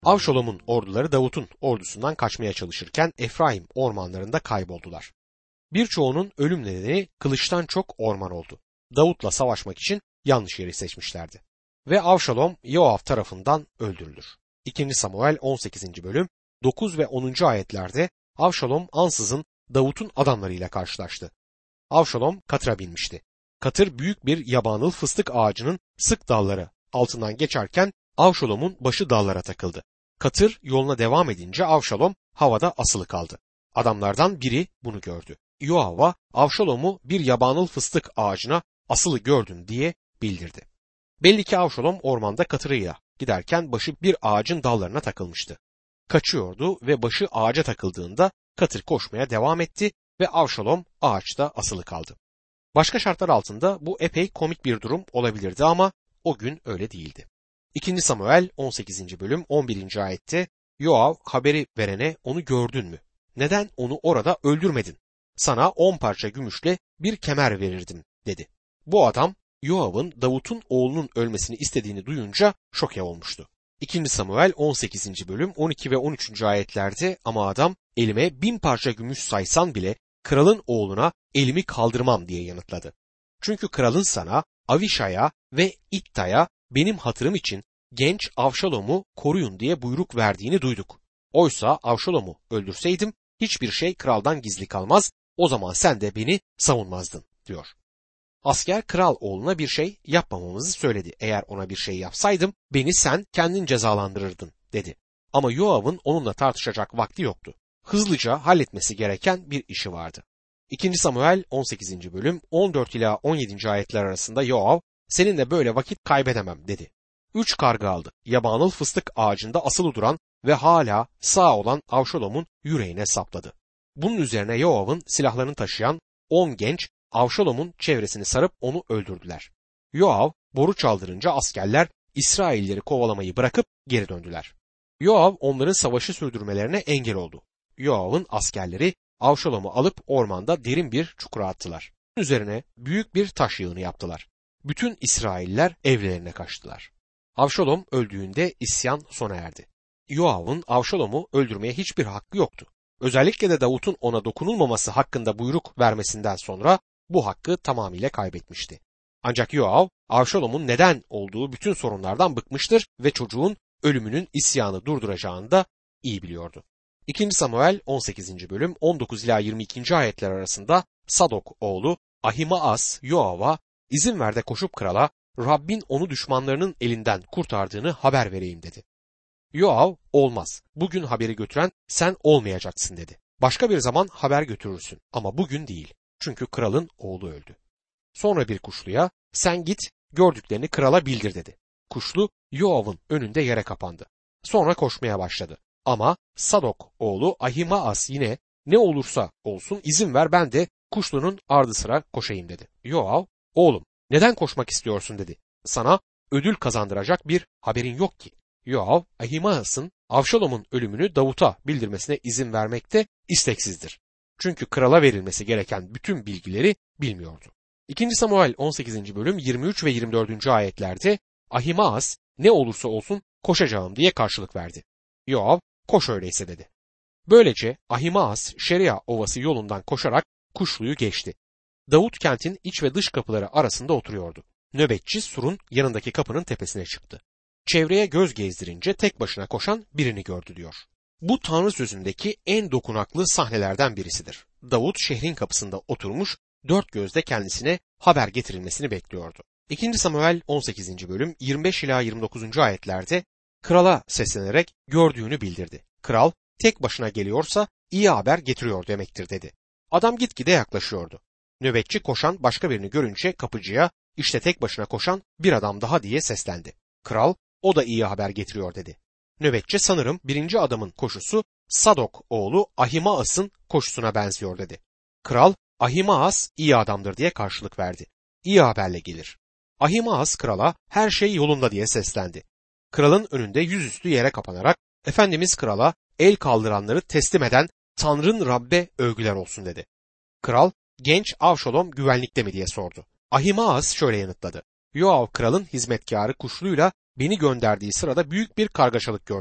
Avşalom'un orduları Davut'un ordusundan kaçmaya çalışırken Efraim ormanlarında kayboldular. Birçoğunun ölüm nedeni kılıçtan çok orman oldu. Davut'la savaşmak için yanlış yeri seçmişlerdi. Ve Avşalom Yoav tarafından öldürülür. 2. Samuel 18. bölüm 9 ve 10. ayetlerde Avşalom ansızın Davut'un adamlarıyla karşılaştı. Avşalom katıra binmişti. Katır büyük bir yabanıl fıstık ağacının sık dalları altından geçerken Avşalom'un başı dallara takıldı. Katır yoluna devam edince Avşalom havada asılı kaldı. Adamlardan biri bunu gördü. Yoav'a Avşalom'u bir yabanıl fıstık ağacına asılı gördüm diye bildirdi. Belli ki Avşalom ormanda katırıyla giderken başı bir ağacın dallarına takılmıştı. Kaçıyordu ve başı ağaca takıldığında katır koşmaya devam etti ve Avşalom ağaçta asılı kaldı. Başka şartlar altında bu epey komik bir durum olabilirdi ama o gün öyle değildi. 2. Samuel 18. bölüm 11. ayette Yoav haberi verene onu gördün mü? Neden onu orada öldürmedin? Sana 10 parça gümüşle bir kemer verirdim dedi. Bu adam Yoav'ın Davut'un oğlunun ölmesini istediğini duyunca şoke olmuştu. 2. Samuel 18. bölüm 12 ve 13. ayetlerde ama adam elime 1000 parça gümüş saysan bile kralın oğluna elimi kaldırmam diye yanıtladı. Çünkü kralın sana Avişay'a ve İtta'ya benim hatırım için genç Avşalom'u koruyun diye buyruk verdiğini duyduk. Oysa Avşalom'u öldürseydim hiçbir şey kraldan gizli kalmaz, o zaman sen de beni savunmazdın diyor. Asker kral oğluna bir şey yapmamamızı söyledi. Eğer ona bir şey yapsaydım beni sen kendin cezalandırırdın dedi. Ama Yoav'ın onunla tartışacak vakti yoktu. Hızlıca halletmesi gereken bir işi vardı. 2. Samuel 18. bölüm 14 ila 17. ayetler arasında Yoav seninle böyle vakit kaybedemem dedi. 3 karga aldı. Yabanıl fıstık ağacında asılı duran ve hala sağ olan Avşalom'un yüreğine sapladı. Bunun üzerine Yoav'ın silahlarını taşıyan 10 genç Avşalom'un çevresini sarıp onu öldürdüler. Yoav boru çaldırınca askerler İsrailleri kovalamayı bırakıp geri döndüler. Yoav onların savaşı sürdürmelerine engel oldu. Yoav'ın askerleri Avşalom'u alıp ormanda derin bir çukura attılar. Üzerine büyük bir taş yığını yaptılar. Bütün İsrailler evlerine kaçtılar. Avşalom öldüğünde isyan sona erdi. Yoav'ın Avşalom'u öldürmeye hiçbir hakkı yoktu. Özellikle de Davut'un ona dokunulmaması hakkında buyruk vermesinden sonra bu hakkı tamamıyla kaybetmişti. Ancak Yoav, Avşalom'un neden olduğu bütün sorunlardan bıkmıştır ve çocuğun ölümünün isyanı durduracağını da iyi biliyordu. 2. Samuel 18. bölüm 19 ila 22. ayetler arasında Sadok oğlu Ahimaas Yoav'a izin ver de koşup krala Rabbin onu düşmanlarının elinden kurtardığını haber vereyim dedi. Yoav olmaz, bugün haberi götüren sen olmayacaksın dedi. Başka bir zaman haber götürürsün ama bugün değil. Çünkü kralın oğlu öldü. Sonra bir kuşluya sen git gördüklerini krala bildir dedi. Kuşlu Yoav'ın önünde yere kapandı. Sonra koşmaya başladı. Ama Sadok oğlu Ahimaas yine ne olursa olsun izin ver ben de kuşlunun ardı sıra koşayım dedi. Yoav oğlum neden koşmak istiyorsun dedi. Sana ödül kazandıracak bir haberin yok ki. Yoav Ahimaas'ın Avşalom'un ölümünü Davut'a bildirmesine izin vermekte isteksizdir. Çünkü krala verilmesi gereken bütün bilgileri bilmiyordu. 2. Samuel 18. bölüm 23 ve 24. ayetlerde Ahimaas ne olursa olsun koşacağım diye karşılık verdi. Yoav koş öyleyse dedi. Böylece Ahimaas Şeria Ovası yolundan koşarak Kuşlu'yu geçti. Davut kentin iç ve dış kapıları arasında oturuyordu. Nöbetçi surun yanındaki kapının tepesine çıktı. Çevreye göz gezdirince tek başına koşan birini gördü diyor. Bu Tanrı sözündeki en dokunaklı sahnelerden birisidir. Davut şehrin kapısında oturmuş, dört gözle kendisine haber getirilmesini bekliyordu. 2. Samuel 18. bölüm 25 ila 29. ayetlerde krala seslenerek gördüğünü bildirdi. Kral tek başına geliyorsa iyi haber getiriyor demektir dedi. Adam gitgide yaklaşıyordu. Nöbetçi koşan başka birini görünce kapıcıya işte tek başına koşan bir adam daha diye seslendi. Kral o da iyi haber getiriyor dedi. Nöbetçi sanırım birinci adamın koşusu Sadok oğlu Ahimaas'ın koşusuna benziyor dedi. Kral Ahimaas iyi adamdır diye karşılık verdi. İyi haberle gelir. Ahimaas krala her şey yolunda diye seslendi. Kralın önünde yüzüstü yere kapanarak Efendimiz krala el kaldıranları teslim eden Tanrın Rabbe övgüler olsun dedi. Kral genç Avşalom güvenlikte mi diye sordu. Ahimaas şöyle yanıtladı. Yoav kralın hizmetkarı Kuşlu'yla beni gönderdiği sırada büyük bir kargaşalık gördüm.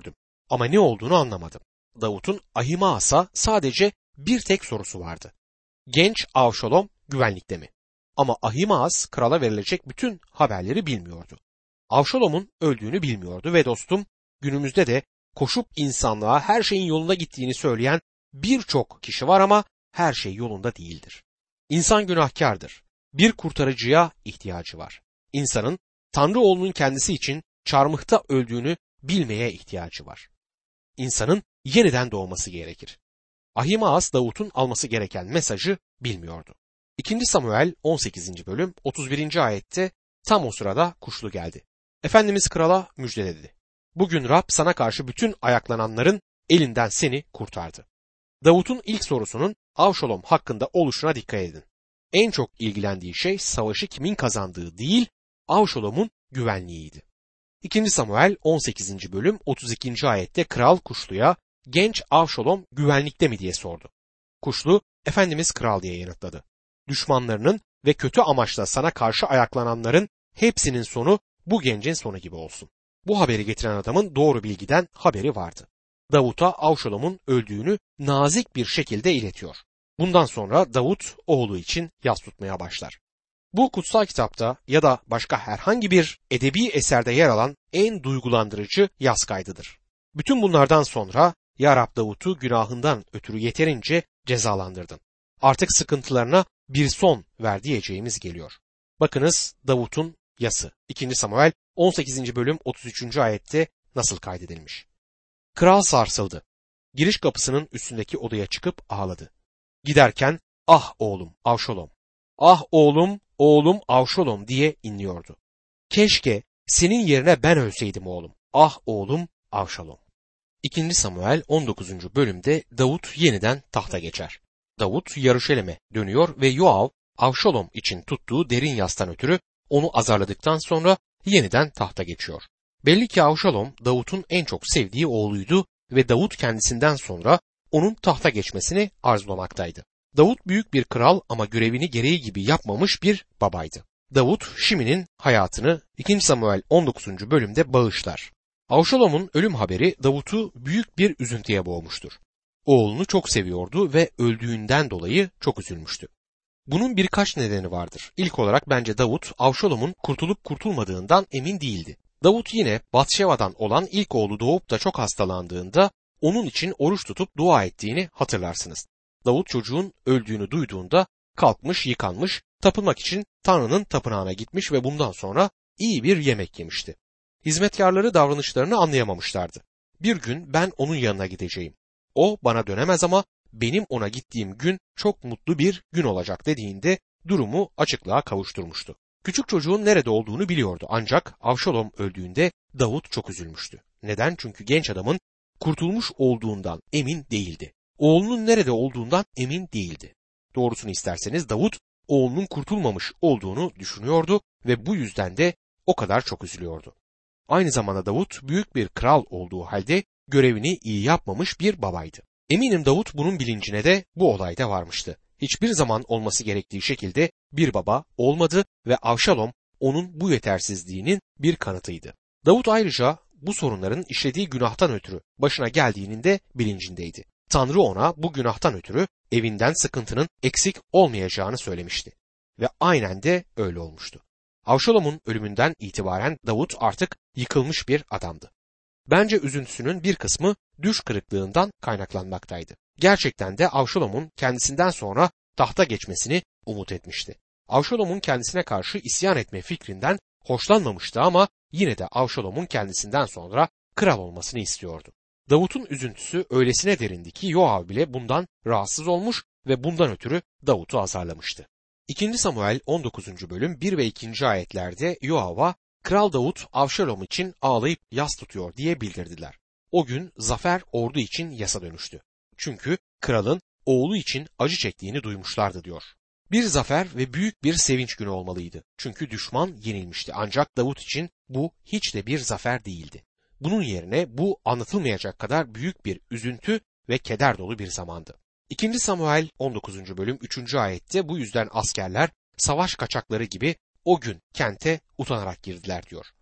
Ama ne olduğunu anlamadım. Davut'un Ahimaas'a sadece bir tek sorusu vardı. Genç Avşalom güvenlikte mi? Ama Ahimaas krala verilecek bütün haberleri bilmiyordu. Avşalom'un öldüğünü bilmiyordu ve dostum, günümüzde de koşup insanlığa her şeyin yolunda gittiğini söyleyen birçok kişi var ama her şey yolunda değildir. İnsan günahkardır. Bir kurtarıcıya ihtiyacı var. İnsanın Tanrı oğlunun kendisi için çarmıhta öldüğünü bilmeye ihtiyacı var. İnsanın yeniden doğması gerekir. Ahimaas Davut'un alması gereken mesajı bilmiyordu. 2. Samuel 18. bölüm 31. ayette tam o sırada kuşlu geldi. Efendimiz krala müjdeledi. Bugün Rab sana karşı bütün ayaklananların elinden seni kurtardı. Davut'un ilk sorusunun Avşalom hakkında oluşuna dikkat edin. En çok ilgilendiği şey savaşı kimin kazandığı değil, Avşalom'un güvenliğiydi. 2. Samuel 18. bölüm 32. ayette kral Kuşlu'ya genç Avşalom güvenlikte mi diye sordu. Kuşlu, Efendimiz kral diye yanıtladı. Düşmanlarının ve kötü amaçla sana karşı ayaklananların hepsinin sonu bu gencin sonu gibi olsun. Bu haberi getiren adamın doğru bilgiden haberi vardı. Davut'a Avşalom'un öldüğünü nazik bir şekilde iletiyor. Bundan sonra Davut oğlu için yas tutmaya başlar. Bu kutsal kitapta ya da başka herhangi bir edebi eserde yer alan en duygulandırıcı yas kaydıdır. Bütün bunlardan sonra ya Rab Davut'u günahından ötürü yeterince cezalandırdın. Artık sıkıntılarına bir son ver diyeceğimiz geliyor. Bakınız Davut'un yası 2. Samuel 18. bölüm 33. ayette nasıl kaydedilmiş. Kral sarsıldı. Giriş kapısının üstündeki odaya çıkıp ağladı. Giderken ah oğlum Avşalom, ah oğlum, oğlum Avşalom diye inliyordu. Keşke senin yerine ben ölseydim oğlum, ah oğlum Avşalom. 2. Samuel 19. bölümde Davut yeniden tahta geçer. Davut Yaruşalim'e dönüyor ve Yoav Avşalom için tuttuğu derin yastan ötürü onu azarladıktan sonra yeniden tahta geçiyor. Belli ki Avşalom Davut'un en çok sevdiği oğluydu ve Davut kendisinden sonra onun tahta geçmesini arzulamaktaydı. Davut büyük bir kral ama görevini gereği gibi yapmamış bir babaydı. Davut Şimi'nin hayatını 2. Samuel 19. bölümde bağışlar. Avşalom'un ölüm haberi Davut'u büyük bir üzüntüye boğmuştur. Oğlunu çok seviyordu ve öldüğünden dolayı çok üzülmüştü. Bunun birkaç nedeni vardır. İlk olarak bence Davut Avşalom'un kurtulup kurtulmadığından emin değildi. Davut yine Batşeva'dan olan ilk oğlu doğup da çok hastalandığında onun için oruç tutup dua ettiğini hatırlarsınız. Davut çocuğun öldüğünü duyduğunda kalkmış, yıkanmış, tapınmak için Tanrı'nın tapınağına gitmiş ve bundan sonra iyi bir yemek yemişti. Hizmetkarları davranışlarını anlayamamışlardı. Bir gün ben onun yanına gideceğim. O bana dönemez ama benim ona gittiğim gün çok mutlu bir gün olacak dediğinde durumu açıklığa kavuşturmuştu. Küçük çocuğun nerede olduğunu biliyordu ancak Avşalom öldüğünde Davut çok üzülmüştü. Neden? Çünkü genç adamın kurtulmuş olduğundan emin değildi. Oğlunun nerede olduğundan emin değildi. Doğrusunu isterseniz Davut oğlunun kurtulmamış olduğunu düşünüyordu ve bu yüzden de o kadar çok üzülüyordu. Aynı zamanda Davut büyük bir kral olduğu halde görevini iyi yapmamış bir babaydı. Eminim Davut bunun bilincine de bu olayda varmıştı. Hiçbir zaman olması gerektiği şekilde bir baba olmadı ve Avşalom onun bu yetersizliğinin bir kanıtıydı. Davut ayrıca bu sorunların işlediği günahtan ötürü başına geldiğinin de bilincindeydi. Tanrı ona bu günahtan ötürü evinden sıkıntının eksik olmayacağını söylemişti. Ve aynen de öyle olmuştu. Avşalom'un ölümünden itibaren Davut artık yıkılmış bir adamdı. Bence üzüntüsünün bir kısmı düş kırıklığından kaynaklanmaktaydı. Gerçekten de Avşalom'un kendisinden sonra tahta geçmesini umut etmişti. Avşalom'un kendisine karşı isyan etme fikrinden hoşlanmamıştı ama yine de Avşalom'un kendisinden sonra kral olmasını istiyordu. Davut'un üzüntüsü öylesine derindi ki Yoav bile bundan rahatsız olmuş ve bundan ötürü Davut'u azarlamıştı. 2. Samuel 19. bölüm 1 ve 2. ayetlerde Yoav'a Kral Davut Avşalom için ağlayıp yas tutuyor diye bildirdiler. O gün zafer ordu için yasa dönüştü. Çünkü kralın oğlu için acı çektiğini duymuşlardı diyor. Bir zafer ve büyük bir sevinç günü olmalıydı. Çünkü düşman yenilmişti ancak Davut için bu hiç de bir zafer değildi. Bunun yerine bu anlatılmayacak kadar büyük bir üzüntü ve keder dolu bir zamandı. 2. Samuel 19. bölüm 3. ayette bu yüzden askerler savaş kaçakları gibi o gün kente utanarak girdiler diyor.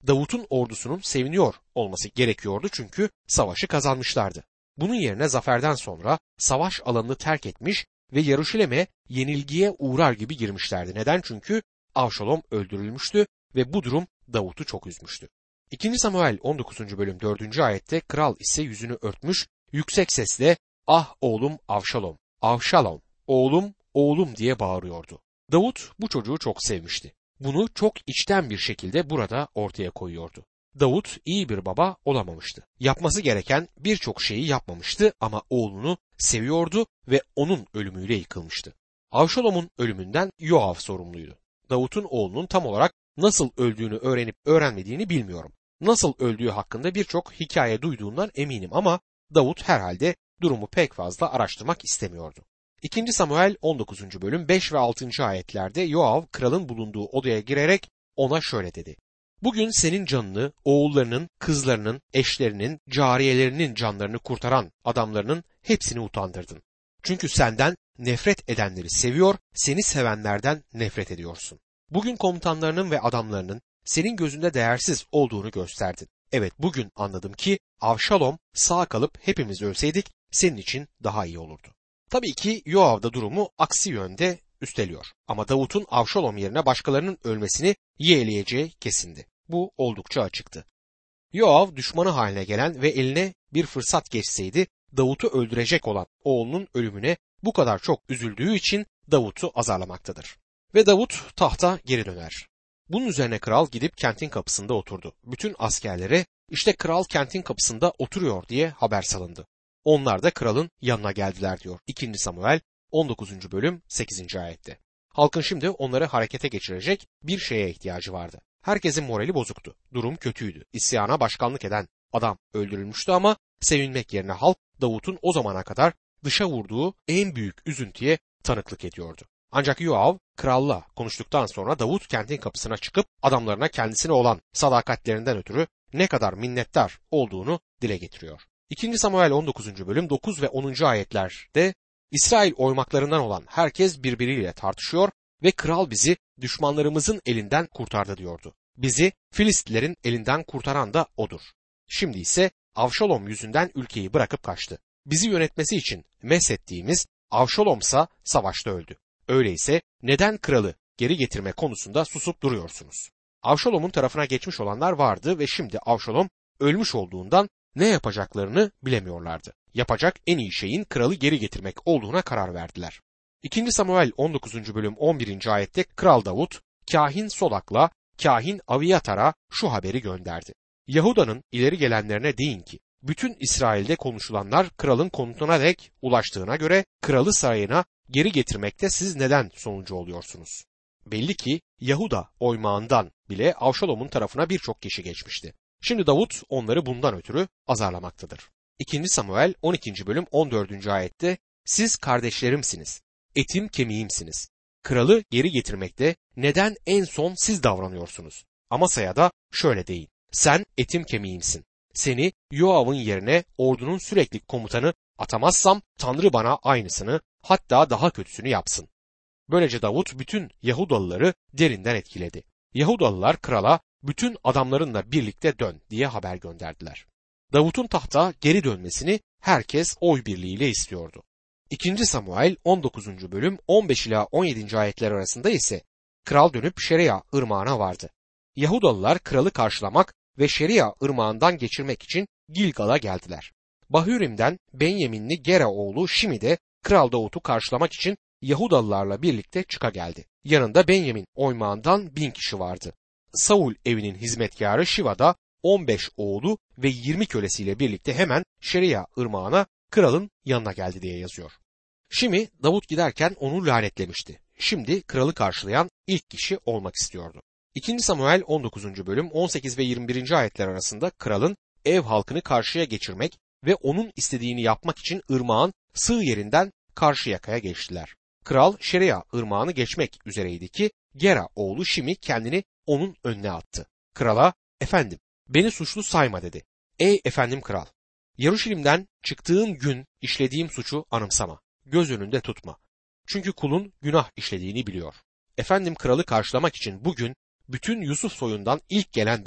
Davut'un ordusunun seviniyor olması gerekiyordu çünkü savaşı kazanmışlardı. Bunun yerine zaferden sonra savaş alanını terk etmiş ve Yaruşilem'e yenilgiye uğrar gibi girmişlerdi. Neden? Çünkü Avşalom öldürülmüştü ve bu durum Davut'u çok üzmüştü. 2. Samuel 19. bölüm 4. ayette kral ise yüzünü örtmüş, yüksek sesle "Ah oğlum Avşalom, Avşalom, oğlum, oğlum" diye bağırıyordu. Davut bu çocuğu çok sevmişti. Bunu çok içten bir şekilde burada ortaya koyuyordu. Davut iyi bir baba olamamıştı. Yapması gereken birçok şeyi yapmamıştı ama oğlunu seviyordu ve onun ölümüyle yıkılmıştı. Avşalom'un ölümünden Yoav sorumluydu. Davut'un oğlunun tam olarak nasıl öldüğünü öğrenip öğrenmediğini bilmiyorum. Nasıl öldüğü hakkında birçok hikaye duyduğundan eminim ama Davut herhalde durumu pek fazla araştırmak istemiyordu. 2. Samuel 19. bölüm 5 ve 6. ayetlerde Yoav kralın bulunduğu odaya girerek ona şöyle dedi: "Bugün senin canını, oğullarının, kızlarının, eşlerinin, cariyelerinin canlarını kurtaran adamlarının hepsini utandırdın. Çünkü senden nefret edenleri seviyor, seni sevenlerden nefret ediyorsun. Bugün komutanlarının ve adamlarının senin gözünde değersiz olduğunu gösterdin. Evet, bugün anladım ki Avşalom sağ kalıp hepimiz ölseydik senin için daha iyi olurdu." Tabii ki Yoav da durumu aksi yönde üsteliyor. Ama Davut'un Avşalom yerine başkalarının ölmesini yeğleyeceği kesindi. Bu oldukça açıktı. Yoav düşmanı haline gelen ve eline bir fırsat geçseydi Davut'u öldürecek olan oğlunun ölümüne bu kadar çok üzüldüğü için Davut'u azarlamaktadır. Ve Davut tahta geri döner. Bunun üzerine kral gidip kentin kapısında oturdu. Bütün askerlere "İşte kral kentin kapısında oturuyor" diye haber salındı. Onlar da kralın yanına geldiler diyor 2. Samuel 19. bölüm 8. ayette. Halkın şimdi onları harekete geçirecek bir şeye ihtiyacı vardı. Herkesin morali bozuktu. Durum kötüydü. İsyana başkanlık eden adam öldürülmüştü ama sevinmek yerine halk Davut'un o zamana kadar dışa vurduğu en büyük üzüntüye tanıklık ediyordu. Ancak Yoav kralla konuştuktan sonra Davut kentin kapısına çıkıp adamlarına kendisine olan sadakatlerinden ötürü ne kadar minnettar olduğunu dile getiriyor. 2. Samuel 19. bölüm 9 ve 10. ayetlerde İsrail oymaklarından olan herkes birbiriyle tartışıyor ve kral bizi düşmanlarımızın elinden kurtardı diyordu. Bizi Filistlilerin elinden kurtaran da odur. Şimdi ise Avşalom yüzünden ülkeyi bırakıp kaçtı. Bizi yönetmesi için meshettiğimiz Avşalomsa savaşta öldü. Öyleyse neden kralı geri getirme konusunda susup duruyorsunuz? Avşalom'un tarafına geçmiş olanlar vardı ve şimdi Avşalom ölmüş olduğundan ne yapacaklarını bilemiyorlardı. Yapacak en iyi şeyin kralı geri getirmek olduğuna karar verdiler. 2. Samuel 19. bölüm 11. ayette Kral Davut, kahin Sodak'la kahin Aviyatar'a şu haberi gönderdi. Yahuda'nın ileri gelenlerine deyin ki, bütün İsrail'de konuşulanlar kralın konutuna dek ulaştığına göre kralı sarayına geri getirmekte siz neden sonuncu oluyorsunuz? Belli ki Yahuda oymağından bile Avşalom'un tarafına birçok kişi geçmişti. Şimdi Davut onları bundan ötürü azarlamaktadır. 2. Samuel 12. bölüm 14. ayette siz kardeşlerimsiniz, etim kemiğimsiniz. Kralı geri getirmekte neden en son siz davranıyorsunuz? Amasa'ya da şöyle deyin, sen etim kemiğimsin. Seni Yoav'ın yerine ordunun sürekli komutanı atamazsam Tanrı bana aynısını hatta daha kötüsünü yapsın. Böylece Davut bütün Yahudalıları derinden etkiledi. Yahudalılar krala bütün adamlarınla birlikte dön diye haber gönderdiler. Davut'un tahta geri dönmesini herkes oy birliğiyle istiyordu. 2. Samuel 19. bölüm 15 ila 17. ayetler arasında ise kral dönüp Şeria ırmağına vardı. Yahudalılar kralı karşılamak ve Şeria ırmağından geçirmek için Gilgal'a geldiler. Bahürim'den Benyaminli Gera oğlu Şimi de Kral Davut'u karşılamak için Yahudalılarla birlikte çıka geldi. Yanında Benyamin oymağından 1000 kişi vardı. Saul evinin hizmetkarı Şiva da 15 oğlu ve 20 kölesiyle birlikte hemen Şeria ırmağına kralın yanına geldi diye yazıyor. Şimi Davut giderken onu lanetlemişti. Şimdi kralı karşılayan ilk kişi olmak istiyordu. 2. Samuel 19. bölüm 18 ve 21. ayetler arasında kralın ev halkını karşıya geçirmek ve onun istediğini yapmak için ırmağın sığ yerinden karşı yakaya geçtiler. Kral Şeria ırmağını geçmek üzereydi ki Gera oğlu Şimi kendini onun önüne attı. Krala, efendim beni suçlu sayma dedi. Ey efendim kral, Yaruşilim'den çıktığın gün işlediğim suçu anımsama, göz önünde tutma. Çünkü kulun günah işlediğini biliyor. Efendim kralı karşılamak için bugün bütün Yusuf soyundan ilk gelen benim.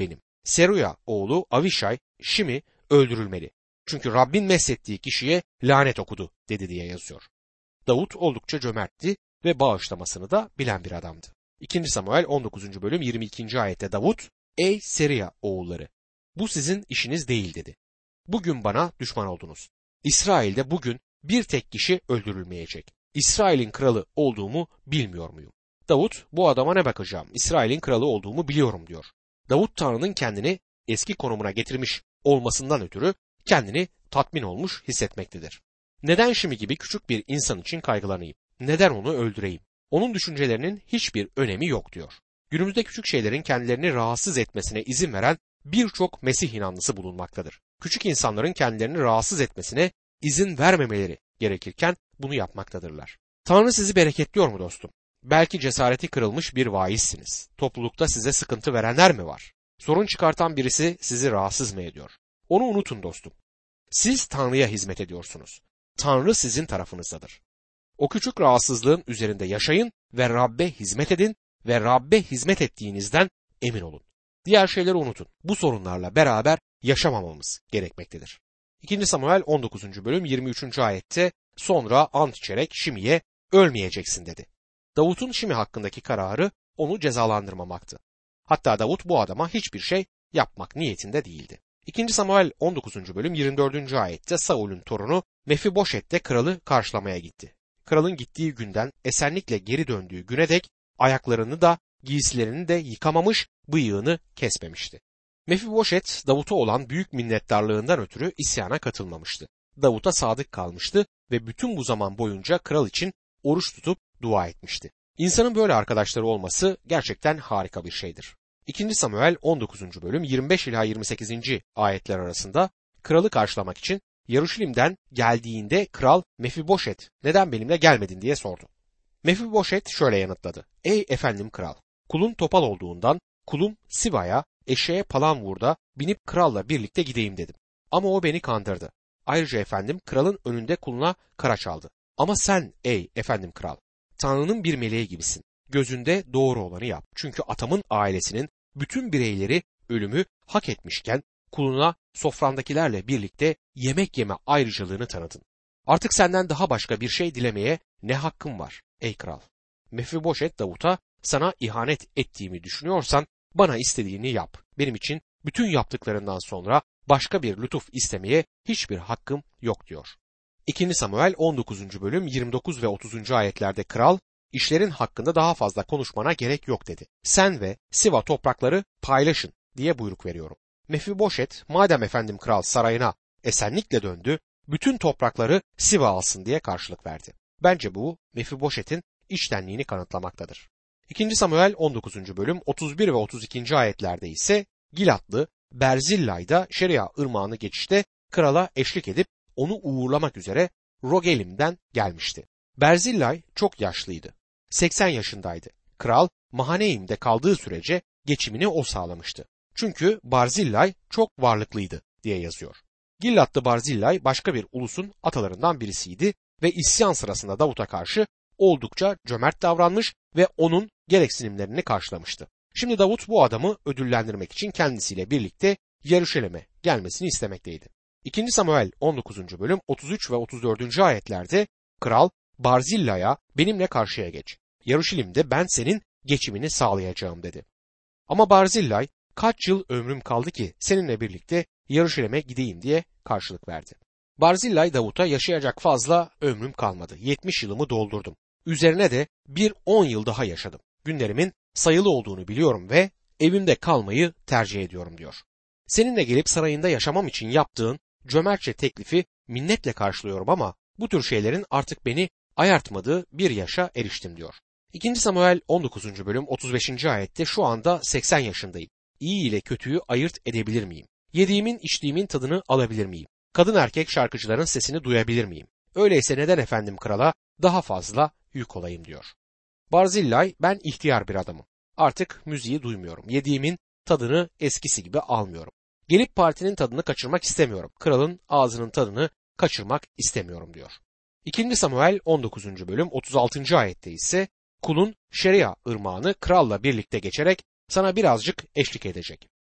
Seruya oğlu Avişay Şimi öldürülmeli. Çünkü Rabbin meshettiği kişiye lanet okudu dedi diye yazıyor. Davut oldukça cömertti ve bağışlamasını da bilen bir adamdı. 2. Samuel 19. bölüm 22. ayette Davut, "Ey Seruya oğulları, bu sizin işiniz değil" dedi. "Bugün bana düşman oldunuz. İsrail'de bugün bir tek kişi öldürülmeyecek. İsrail'in kralı olduğumu bilmiyor muyum?" Davut, "Bu adama ne bakacağım? İsrail'in kralı olduğumu biliyorum" diyor. Davut Tanrı'nın kendini eski konumuna getirmiş olmasından ötürü kendini tatmin olmuş hissetmektedir. Neden Şimi gibi küçük bir insan için kaygılanayım? Neden onu öldüreyim? Onun düşüncelerinin hiçbir önemi yok diyor. Günümüzde küçük şeylerin kendilerini rahatsız etmesine izin veren birçok Mesih inanlısı bulunmaktadır. Küçük insanların kendilerini rahatsız etmesine izin vermemeleri gerekirken bunu yapmaktadırlar. Tanrı sizi bereketliyor mu dostum? Belki cesareti kırılmış bir vaizsiniz. Toplulukta size sıkıntı verenler mi var? Sorun çıkartan birisi sizi rahatsız mı ediyor? Onu unutun dostum. Siz Tanrı'ya hizmet ediyorsunuz. Tanrı sizin tarafınızdadır. O küçük rahatsızlığın üzerinde yaşayın ve Rabbe hizmet edin ve Rabbe hizmet ettiğinizden emin olun. Diğer şeyleri unutun. Bu sorunlarla beraber yaşamamamız gerekmektedir. 2. Samuel 19. bölüm 23. ayette sonra ant içerek Şimi'ye ölmeyeceksin dedi. Davut'un Şimi hakkındaki kararı onu cezalandırmamaktı. Hatta Davut bu adama hiçbir şey yapmak niyetinde değildi. 2. Samuel 19. bölüm 24. ayette Saul'ün torunu Mefiboşet de kralı karşılamaya gitti. Kralın gittiği günden esenlikle geri döndüğü güne dek ayaklarını da giysilerini de yıkamamış, bıyığını kesmemişti. Mefiboşet Davut'a olan büyük minnettarlığından ötürü isyana katılmamıştı. Davut'a sadık kalmıştı ve bütün bu zaman boyunca kral için oruç tutup dua etmişti. İnsanın böyle arkadaşları olması gerçekten harika bir şeydir. 2. Samuel 19. bölüm 25 ila 28. ayetler arasında kralı karşılamak için Yaruşilim'den geldiğinde kral Mefiboşet neden benimle gelmedin diye sordu. Mefiboşet şöyle yanıtladı. Ey efendim kral, kulun topal olduğundan kulum Siba'ya eşeğe Palanvur'da binip kralla birlikte gideyim dedim. Ama o beni kandırdı. Ayrıca efendim kralın önünde kuluna kara çaldı. Ama sen ey efendim kral, Tanrı'nın bir meleği gibisin. Gözünde doğru olanı yap. Çünkü atamın ailesinin bütün bireyleri ölümü hak etmişken kuluna sofrandakilerle birlikte yemek yeme ayrıcalığını tanıdın. Artık senden daha başka bir şey dilemeye ne hakkım var ey kral? Mefiboşet Davut'a sana ihanet ettiğimi düşünüyorsan bana istediğini yap. Benim için bütün yaptıklarından sonra başka bir lütuf istemeye hiçbir hakkım yok diyor. 2. Samuel 19. bölüm 29 ve 30. ayetlerde kral, işlerin hakkında daha fazla konuşmana gerek yok dedi. Sen ve Siva toprakları paylaşın diye buyruk veriyorum. Mefiboşet, madem efendim kral sarayına esenlikle döndü, bütün toprakları Siva alsın diye karşılık verdi. Bence bu Mefiboşet'in içtenliğini kanıtlamaktadır. 2. Samuel 19. bölüm 31 ve 32. ayetlerde ise Gilatlı Berzillai da Şeria ırmağını geçişte krala eşlik edip onu uğurlamak üzere Rogelim'den gelmişti. Berzillai çok yaşlıydı. 80 yaşındaydı. Kral Mahaneim'de kaldığı sürece geçimini o sağlamıştı. Çünkü Barzillai çok varlıklıydı diye yazıyor. Gilatlı Barzillai başka bir ulusun atalarından birisiydi ve isyan sırasında Davut'a karşı oldukça cömert davranmış ve onun gereksinimlerini karşılamıştı. Şimdi Davut bu adamı ödüllendirmek için kendisiyle birlikte Yaruşilim'e gelmesini istemekteydi. 2. Samuel 19. bölüm 33 ve 34. ayetlerde kral Barzillai'ya benimle karşıya geç. Yaruşilim'de ben senin geçimini sağlayacağım dedi. Ama Barzillai kaç yıl ömrüm kaldı ki seninle birlikte Yaruşilim'e gideyim diye karşılık verdi. Barzillai Davut'a yaşayacak fazla ömrüm kalmadı. 70 yılımı doldurdum. Üzerine de bir 10 yıl daha yaşadım. Günlerimin sayılı olduğunu biliyorum ve evimde kalmayı tercih ediyorum diyor. Seninle gelip sarayında yaşamam için yaptığın cömertçe teklifi minnetle karşılıyorum ama bu tür şeylerin artık beni ayartmadığı bir yaşa eriştim diyor. 2. Samuel 19. bölüm 35. ayette şu anda 80 yaşındayım. İyi ile kötüyü ayırt edebilir miyim? Yediğimin içtiğimin tadını alabilir miyim? Kadın erkek şarkıcıların sesini duyabilir miyim? Öyleyse neden efendim krala daha fazla yük olayım diyor. Barzillai ben ihtiyar bir adamım. Artık müziği duymuyorum. Yediğimin tadını eskisi gibi almıyorum. Gelip partinin tadını kaçırmak istemiyorum. Kralın ağzının tadını kaçırmak istemiyorum diyor. 2. Samuel 19. bölüm 36. ayette ise kulun Şeria ırmağını kralla birlikte geçerek sana birazcık eşlik edecek.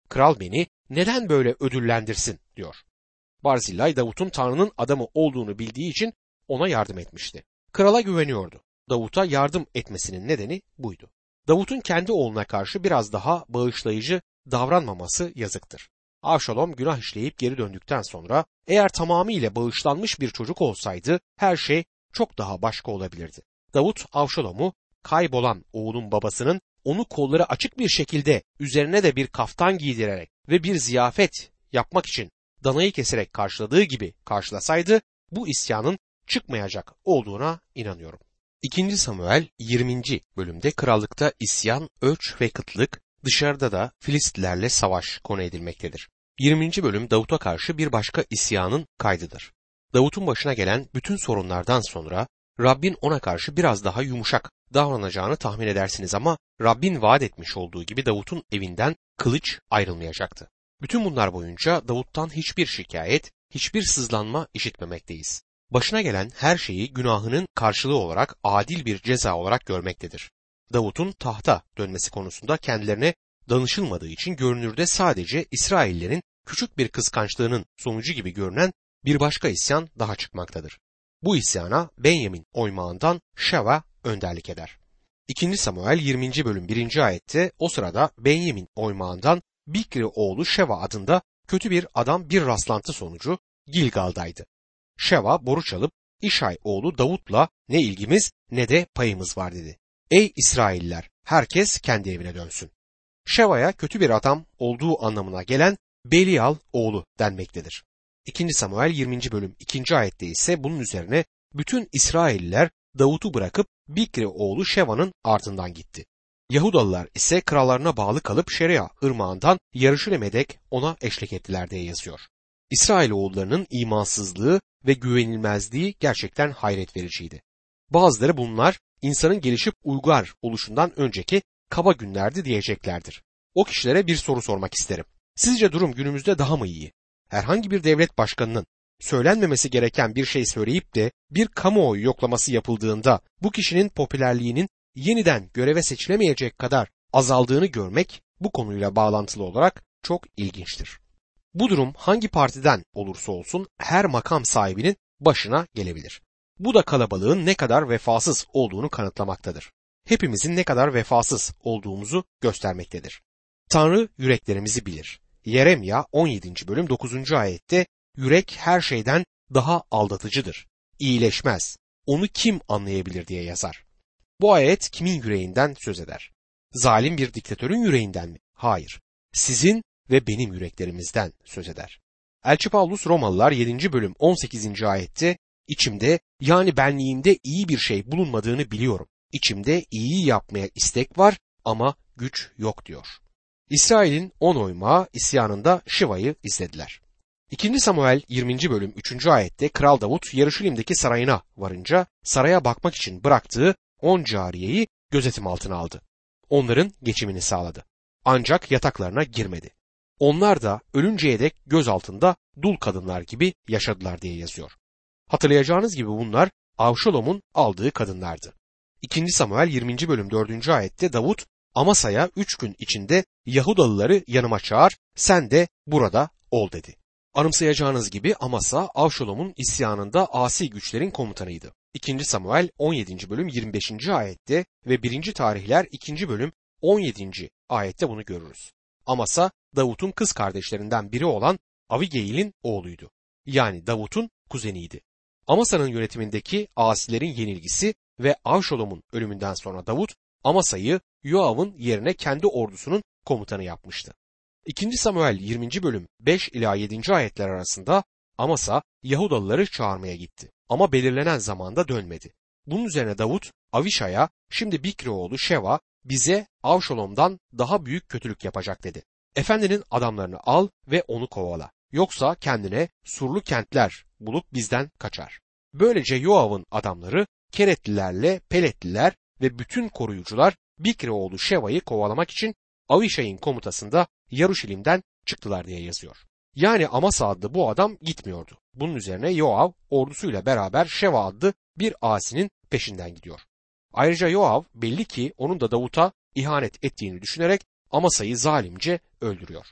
Kral beni neden böyle ödüllendirsin diyor. Barzillai Davut'un Tanrı'nın adamı olduğunu bildiği için ona yardım etmişti. Krala güveniyordu. Davut'a yardım etmesinin nedeni buydu. Davut'un kendi oğluna karşı biraz daha bağışlayıcı davranmaması yazıktır. Avşalom günah işleyip geri döndükten sonra eğer tamamıyla bağışlanmış bir çocuk olsaydı her şey çok daha başka olabilirdi. Davut Avşalom'u kaybolan oğlun babasının onu kolları açık bir şekilde üzerine de bir kaftan giydirerek ve bir ziyafet yapmak için danayı keserek karşıladığı gibi karşılasaydı bu isyanın çıkmayacak olduğuna inanıyorum. 2. Samuel 20. bölümde krallıkta isyan, öç ve kıtlık, dışarıda da Filistlilerle savaş konu edilmektedir. 20. bölüm Davut'a karşı bir başka isyanın kaydıdır. Davut'un başına gelen bütün sorunlardan sonra Rabbin ona karşı biraz daha yumuşak davranacağını tahmin edersiniz ama Rabbin vaat etmiş olduğu gibi Davut'un evinden kılıç ayrılmayacaktı. Bütün bunlar boyunca Davut'tan hiçbir şikayet, hiçbir sızlanma işitmemekteyiz. Başına gelen her şeyi günahının karşılığı olarak adil bir ceza olarak görmektedir. Davut'un tahta dönmesi konusunda kendilerine danışılmadığı için görünürde sadece İsraillerin küçük bir kıskançlığının sonucu gibi görünen bir başka isyan daha çıkmaktadır. Bu isyana Benyamin oymağından Şeva önderlik eder. 2. Samuel 20. bölüm 1. ayette o sırada Benyamin oymağından Bikri oğlu Şeva adında kötü bir adam bir rastlantı sonucu Gilgal'daydı. Şeva boru çalıp İşay oğlu Davut'la ne ilgimiz ne de payımız var dedi. Ey İsrailliler, herkes kendi evine dönsün. Şeva'ya kötü bir adam olduğu anlamına gelen Belial oğlu denmektedir. 2. Samuel 20. bölüm 2. ayette ise bunun üzerine bütün İsrailliler Davut'u bırakıp Bikri oğlu Şeva'nın ardından gitti. Yahudalılar ise krallarına bağlı kalıp Şeria ırmağından Yarışilim'e dek ona eşlik ettiler diye yazıyor. İsrailoğullarının imansızlığı ve güvenilmezliği gerçekten hayret vericiydi. Bazıları bunlar insanın gelişip uygar oluşundan önceki kaba günlerdi diyeceklerdir. O kişilere bir soru sormak isterim. Sizce durum günümüzde daha mı iyi? Herhangi bir devlet başkanının söylenmemesi gereken bir şey söyleyip de bir kamuoyu yoklaması yapıldığında bu kişinin popülerliğinin yeniden göreve seçilemeyecek kadar azaldığını görmek bu konuyla bağlantılı olarak çok ilginçtir. Bu durum hangi partiden olursa olsun her makam sahibinin başına gelebilir. Bu da kalabalığın ne kadar vefasız olduğunu kanıtlamaktadır. Hepimizin ne kadar vefasız olduğumuzu göstermektedir. Tanrı yüreklerimizi bilir. Yeremya 17. bölüm 9. ayette yürek her şeyden daha aldatıcıdır. İyileşmez. Onu kim anlayabilir diye yazar. Bu ayet kimin yüreğinden söz eder? Zalim bir diktatörün yüreğinden mi? Hayır. Sizin ve benim yüreklerimizden söz eder. Elçi Pavlus Romalılar 7. bölüm 18. ayette içimde yani benliğimde iyi bir şey bulunmadığını biliyorum. İçimde iyi yapmaya istek var ama güç yok diyor. İsrail'in 10 oymağı isyanında Şiva'yı izlediler. 2. Samuel 20. bölüm 3. ayette Kral Davut Yarışilim'deki sarayına varınca saraya bakmak için bıraktığı 10 cariyeyi gözetim altına aldı. Onların geçimini sağladı. Ancak yataklarına girmedi. Onlar da ölünceye dek göz altında dul kadınlar gibi yaşadılar diye yazıyor. Hatırlayacağınız gibi bunlar Avşalom'un aldığı kadınlardı. 2. Samuel 20. bölüm 4. ayette Davut Amasa'ya 3 gün içinde Yahudalıları yanıma çağır, sen de burada ol dedi. Anımsayacağınız gibi Amasa Avşalom'un isyanında asi güçlerin komutanıydı. 2. Samuel 17. bölüm 25. ayette ve 1. Tarihler 2. bölüm 17. ayette bunu görürüz. Amasa Davut'un kız kardeşlerinden biri olan Abigail'in oğluydu. Yani Davut'un kuzeniydi. Amasa'nın yönetimindeki asilerin yenilgisi ve Avşalom'un ölümünden sonra Davut Amasa'yı Yoav'ın yerine kendi ordusunun komutanı yapmıştı. 2. Samuel 20. bölüm 5 ila 7. ayetler arasında Amasa Yahudalıları çağırmaya gitti. Ama belirlenen zamanda dönmedi. Bunun üzerine Davut Avişay'a şimdi Bikri oğlu Şeva bize Avşalom'dan daha büyük kötülük yapacak dedi. Efendinin adamlarını al ve onu kovala. Yoksa kendine surlu kentler bulup bizden kaçar. Böylece Yoav'ın adamları Keretlilerle Peletliler ve bütün koruyucular Bikri oğlu Şeva'yı kovalamak için Avişay'ın komutasında Yaruşilim'den çıktılar diye yazıyor. Yani Amasa adlı bu adam gitmiyordu. Bunun üzerine Yoav ordusuyla beraber Şeva adlı bir asinin peşinden gidiyor. Ayrıca Yoav belli ki onun da Davut'a ihanet ettiğini düşünerek Amasa'yı zalimce öldürüyor.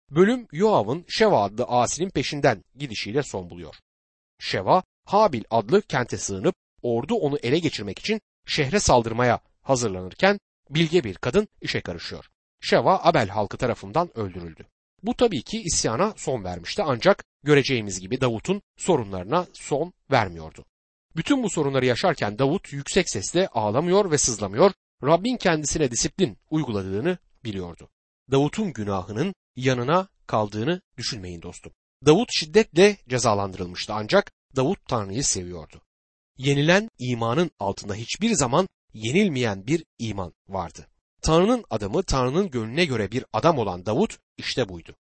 Bölüm Yoav'ın Şeva adlı asinin peşinden gidişiyle son buluyor. Şeva, Habil adlı kente sığınıp ordu onu ele geçirmek için şehre saldırmaya hazırlanırken bilge bir kadın işe karışıyor. Şeva, Abel halkı tarafından öldürüldü. Bu tabii ki isyana son vermişti ancak göreceğimiz gibi Davut'un sorunlarına son vermiyordu. Bütün bu sorunları yaşarken Davut yüksek sesle ağlamıyor ve sızlamıyor, Rabbin kendisine disiplin uyguladığını biliyordu. Davut'un günahının yanına kaldığını düşünmeyin dostum. Davut şiddetle cezalandırılmıştı ancak Davut Tanrı'yı seviyordu. Yenilen imanın altında hiçbir zaman yenilmeyen bir iman vardı. Tanrı'nın adamı, Tanrı'nın gönlüne göre bir adam olan Davut işte buydu.